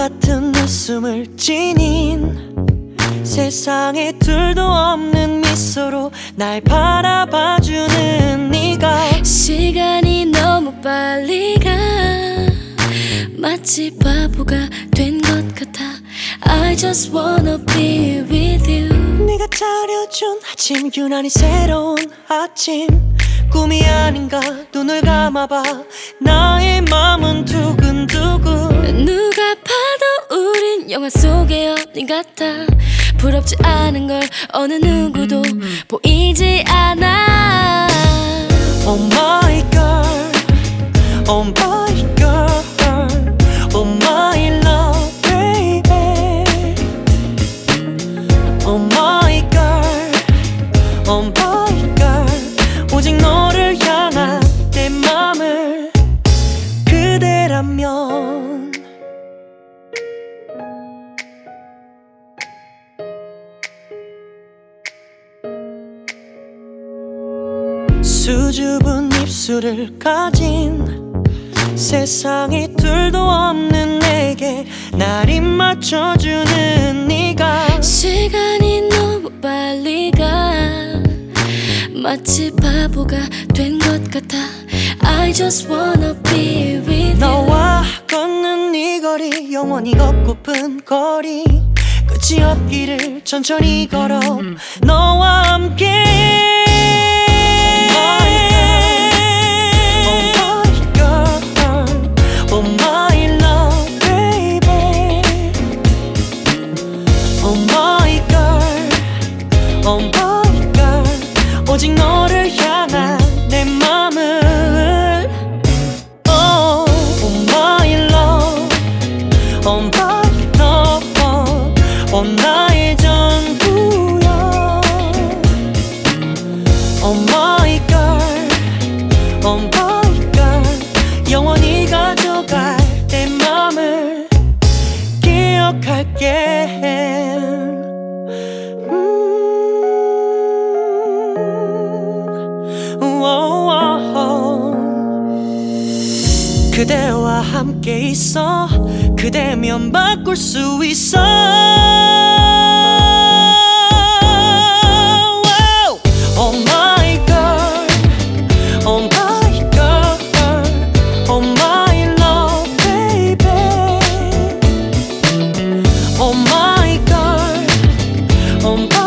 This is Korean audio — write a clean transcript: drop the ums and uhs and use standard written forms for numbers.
같은 웃음을 지닌 세상에 둘도 없는 미소로 날 바라봐주는 네가 시간이 너무 빨리 가 마치 바보가 된 것 같아 I just wanna be with you 네가 차려준 아침 유난히 새로운 아침 꿈이 아닌가 눈을 감아봐 나의 맘은 두근두근 누가 봐도 우린 영화 속의 연인 같아 부럽지 않은 걸 어느 누구도 보이지 않아 Oh my girl Oh my girl Oh my love baby Oh my girl Oh my girl 오직 너를 향한 내 맘을 그대라면 수줍은 입술을 가진 세상에 둘도 없는 내게 날 입맞춰주는 네가 시간이 너무 빨리 가 마치 바보가 된 것 같아 I just wanna be with you 너와 걷는 이 거리 영원히 걷고픈 거리 끝이 없기를 천천히 걸어 너와 함께 Oh my girl 오직 너를 향한 내 맘을 Oh, oh my love Oh my love Oh 나의 전부야 Oh my girl Oh my girl 영원히 가져갈 내 맘을 기억할게 그대와 함께 있어 그대면 바꿀 수 있어 Oh my girl Oh my girl Oh my love baby Oh my girl Oh my